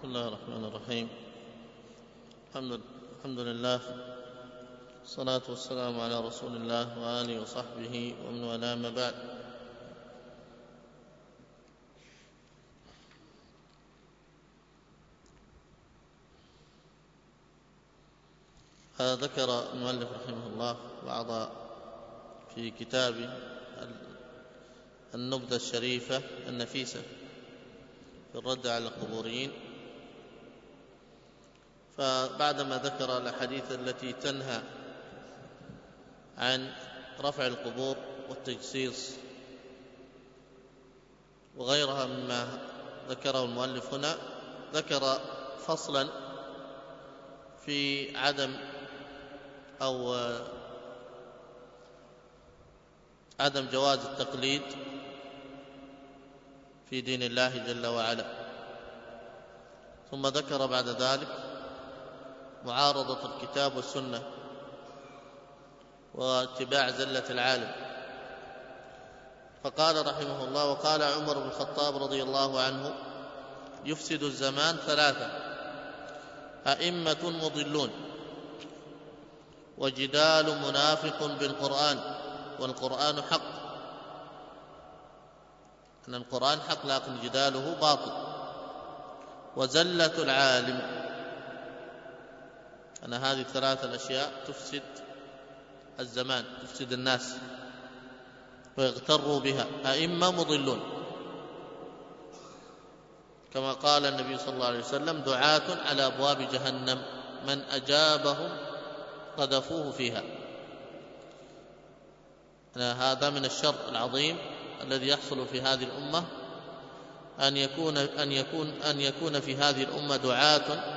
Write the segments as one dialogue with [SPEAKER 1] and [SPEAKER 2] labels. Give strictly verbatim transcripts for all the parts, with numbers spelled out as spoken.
[SPEAKER 1] بسم الله الرحمن الرحيم. الحمد الحمد لله، والصلاة والسلام على رسول الله وآله وصحبه ومن والاه، ما بعد. ذكر المؤلف رحمه الله بعض في كتابه النبذة الشريفة النفيسة في الرد على القبوريين، فبعدما ذكر الأحاديث التي تنهى عن رفع القبور والتجسيس وغيرها مما ذكره المؤلف هنا، ذكر فصلا في عدم أو عدم جواز التقليد في دين الله جل وعلا، ثم ذكر بعد ذلك معارضة الكتاب والسنة واتباع زلة العالم، فقال رحمه الله: وقال عمر بن الخطاب رضي الله عنه: يفسد الزمان ثلاثة: أئمة مضلون، وجدال منافق بالقرآن، والقرآن حق، أن القرآن حق لكن جداله باطل، وزلة العالم، أن هذه الثلاثة الأشياء تفسد الزمان، تفسد الناس ويغتروا بها. أئمة مضلون، كما قال النبي صلى الله عليه وسلم: دعاة على أبواب جهنم من أجابهم قذفوه فيها. هذا من الشر العظيم الذي يحصل في هذه الأمة، أن يكون أن يكون أن يكون في هذه الأمة دعاة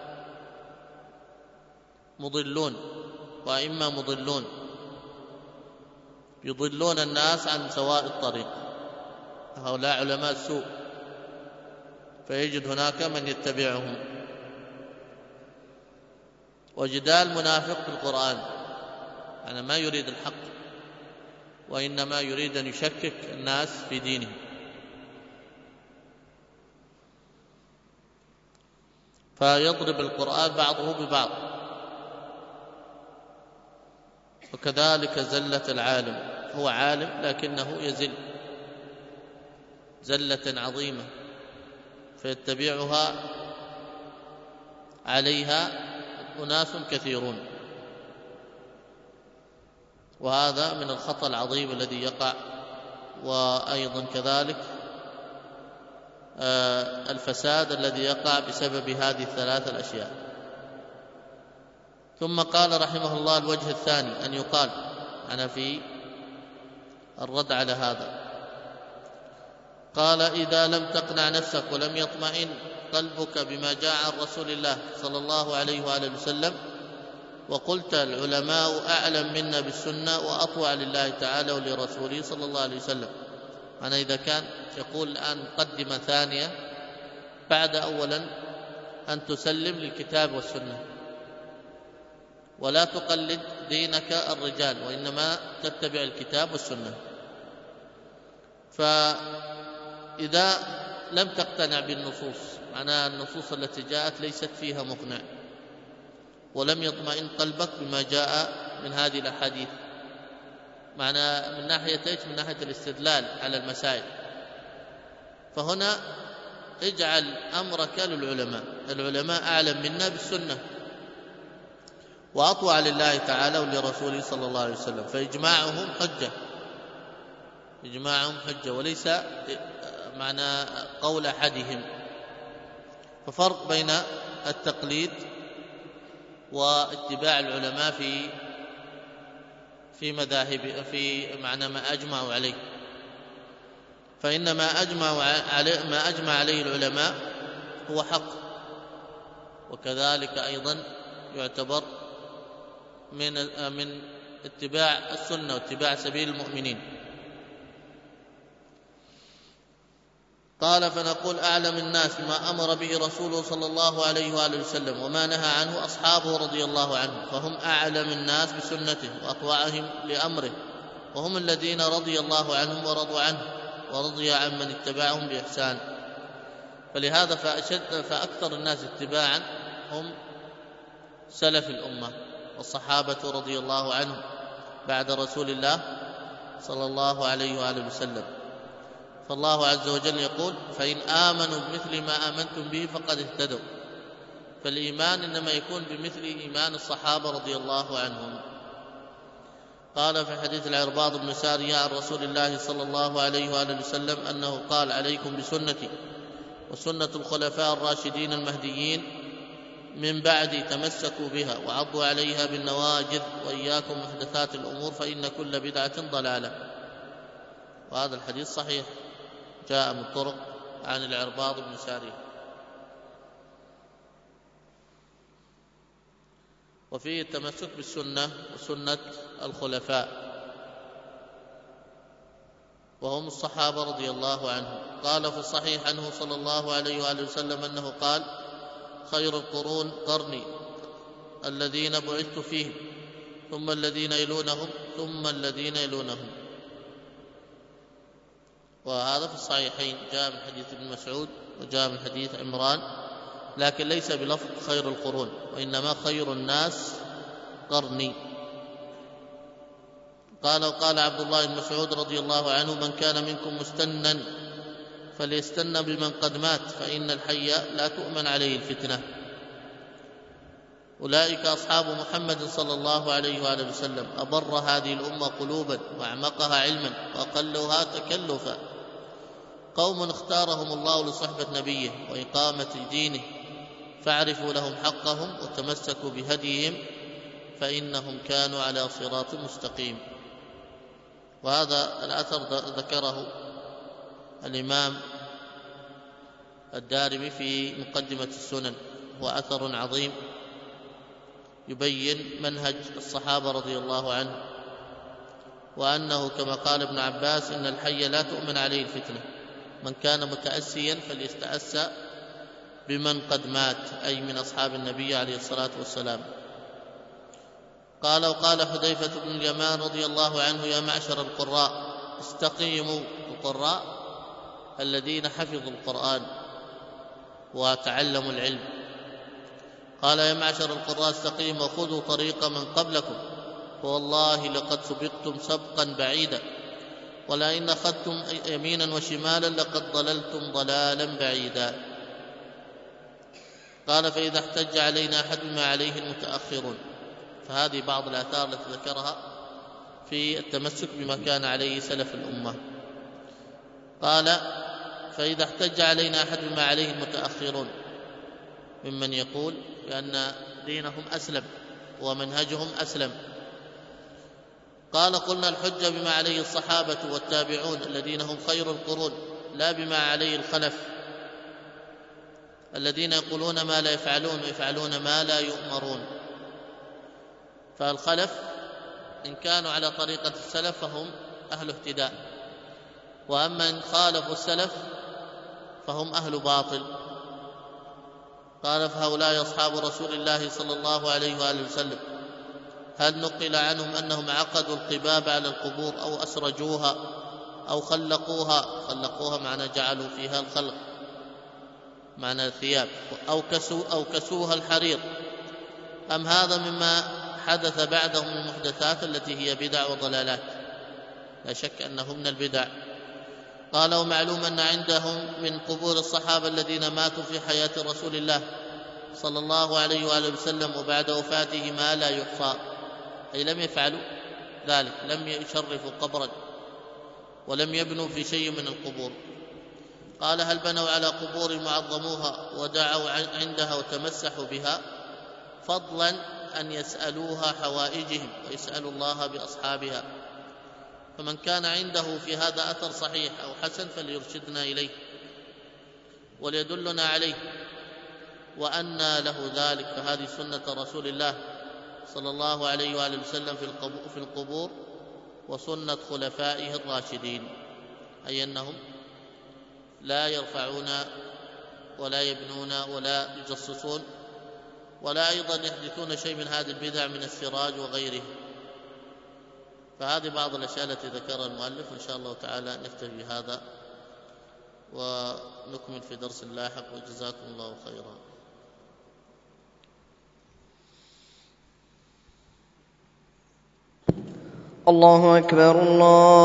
[SPEAKER 1] مضلون وأئمة مضلون يضلون الناس عن سواء الطريق. هؤلاء علماء السوء، فيجد هناك من يتبعهم. وجدال منافق في القرآن، يعني ما يريد الحق وإنما يريد أن يشكك الناس في دينهم. فيضرب القرآن بعضه ببعض. وكذلك زلة العالم، هو عالم لكنه يزل زلة عظيمة فيتبعها عليها أناس كثيرون، وهذا من الخطأ العظيم الذي يقع. وأيضا كذلك الفساد الذي يقع بسبب هذه الثلاث الأشياء. ثم قال رحمه الله: الوجه الثاني أن يقال، أنا في الرد على هذا، قال: إذا لم تقنع نفسك ولم يطمئن قلبك بما جاء عن رسول الله صلى الله عليه وآله وسلم، وقلت العلماء أعلم منا بالسنة وأطوع لله تعالى ولرسوله صلى الله عليه وسلم. أنا إذا كان يقول الآن مقدمة ثانية بعد أولا أن تسلم للكتاب والسنة ولا تقلد دينك الرجال، وإنما تتبع الكتاب والسنة. فإذا لم تقتنع بالنصوص، معناها النصوص التي جاءت ليست فيها مقنع، ولم يطمئن قلبك بما جاء من هذه الأحاديث، معنى من ناحية ايش؟ من ناحية الاستدلال على المسائل، فهنا اجعل أمرك للعلماء. العلماء أعلم منا بالسنة وأطوع لله تعالى ولرسوله صلى الله عليه وسلم، فإجماعهم حجة، إجماعهم حجة وليس معنى قول أحدهم. ففرق بين التقليد واتباع العلماء في في مذاهب في معنى ما أجمعوا عليه. فإن ما أجمع عليه ما أجمع عليه العلماء هو حق، وكذلك أيضا يعتبر من من اتباع السنة واتباع سبيل المؤمنين. قال: فنقول أعلم الناس بما أمر به رسوله صلى الله عليه وآله وسلم وما نهى عنه أصحابه رضي الله عنهم، فهم أعلم الناس بسنته وأطوعهم لأمره، وهم الذين رضي الله عنهم ورضوا عنه ورضي عن من اتبعهم بإحسان. فلهذا فأشد فأكثر الناس اتباعا هم سلف الأمة والصحابة رضي الله عنهم بعد رسول الله صلى الله عليه وآله وسلم. فالله عز وجل يقول: فإن آمنوا بمثل ما آمنتم به فقد اهتدوا. فالإيمان إنما يكون بمثل إيمان الصحابة رضي الله عنهم. قال في حديث العرباض بن سارية عن رسول الله صلى الله عليه وآله وسلم أنه قال: عليكم بسنتي وسنة الخلفاء الراشدين المهديين من بعدي تمسكوا بها وعضوا عليها بالنواجذ وإياكم محدثات الأمور فإن كل بدعة ضلالة. وهذا الحديث صحيح جاء من طرق عن العرباض بن سارية. وفيه التمسك بالسنة وسنة الخلفاء وهم الصحابة رضي الله عنهم. قال في الصحيح عنه صلى الله عليه وآله وسلم أنه قال: خير القرون قرني الذين بعثت فيهم ثم الذين يلونهم ثم الذين يلونهم. وهذا في الصحيحين جاء من حديث ابن مسعود وجاء من حديث عمران، لكن ليس بلفظ خير القرون، وإنما خير الناس قرني. قال وقال عبد الله بن مسعود رضي الله عنه: من كان منكم مستنا فليستن بمن قد مات فإن الحي لا تؤمن عليه الفتنة. أولئك أصحاب محمد صلى الله عليه وآله وسلم، أبر هذه الأمة قلوبا وأعمقها علما وأقلها تكلفا، قوم اختارهم الله لصحبة نبيه وإقامة دينه فاعرفوا لهم حقهم وتمسكوا بهديهم فإنهم كانوا على صراط مستقيم. وهذا الأثر ذكره الإمام الدارمي في مقدمة السنن، هو أثر عظيم يبين منهج الصحابة رضي الله عنهم، وأنه كما قال ابن عباس: إن الحي لا تؤمن عليه الفتنة، من كان متأسيا فليستأسى بمن قد مات، أي من أصحاب النبي عليه الصلاة والسلام. قال وقال حذيفة بن اليمان رضي الله عنه: يا معشر القراء استقيموا. القراء الذين حفظوا القرآن وتعلموا العلم. قال: يا معشر القراء استقيموا وخذوا طريق من قبلكم، فوالله لقد سبقتم سبقا بعيدا، ولئن أخذتم يمينا وشمالا لقد ضللتم ضلالا بعيدا. قال: فإذا احتج علينا أحد ما عليه المتأخرون. فهذه بعض الآثار التي ذكرها في التمسك بما كان عليه سلف الأمة. قال: فإذا احتج علينا أحد ما عليه المتأخرون، ممن يقول بأن دينهم أسلم ومنهجهم أسلم. قال: قلنا الحجة بما عليه الصحابة والتابعون الذين هم خير القرون، لا بما عليه الخلف الذين يقولون ما لا يفعلون ويفعلون ما لا يؤمرون. فالخلف إن كانوا على طريقة السلف فهم أهل اهتداء، وأما إن خالفوا السلف فهم أهل باطل. قال: فهؤلاء أصحاب رسول الله صلى الله عليه وآله وسلم، هل نقل عنهم أنهم عقدوا القباب على القبور أو أسرجوها أو خلقوها؟ خلقوها معنى جعلوا فيها الخلق معنى الثياب، أو, كسو أو كسوها الحرير، أم هذا مما حدث بعدهم المحدثات التي هي بدع وضلالات؟ لا شك أنه من البدع. قال: ومعلوم أن عندهم من قبور الصحابة الذين ماتوا في حياة رسول الله صلى الله عليه وآله وسلم وبعد وفاته ما لا يحصى، أي لم يفعلوا ذلك، لم يشرفوا قبرا ولم يبنوا في شيء من القبور. قال: هل بنوا على قبور معظموها ودعوا عندها وتمسحوا بها، فضلا أن يسألوها حوائجهم ويسألوا الله بأصحابها؟ فمن كان عنده في هذا أثر صحيح أو حسن فليرشدنا إليه وليدلنا عليه وأنى له ذلك. فهذه سنة رسول الله صلى الله عليه وآله وسلم في القبور وسنة خلفائه الراشدين، أي أنهم لا يرفعون ولا يبنون ولا يجصصون ولا أيضا يحدثون شيء من هذه البدع من السراج وغيره. فهذه بعض الأشياء التي ذكرها المؤلف، وإن شاء الله تعالى نكتفي بهذا ونكمل في درس لاحق، وجزاكم الله خيرا.
[SPEAKER 2] الله أكبر. الله